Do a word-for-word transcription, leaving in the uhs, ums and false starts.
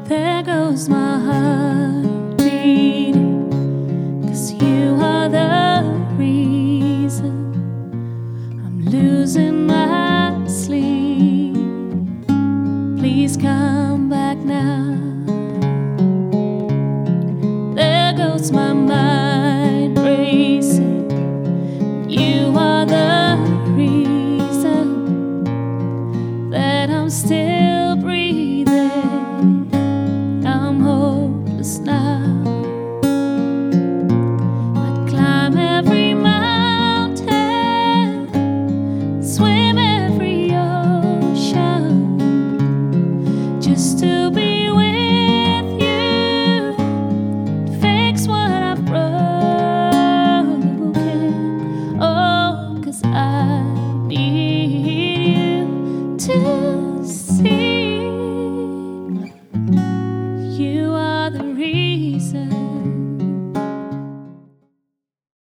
There goes my heart beating, 'cause you are the reason I'm losing my sleep. Please come back now. There goes my mind racing. You are the reason that I'm still breathing. I'm hopeless now. I'd climb every mountain, swim every ocean, just to be with you, fix what I've broken. Oh, 'cause I need you to see you are the reason.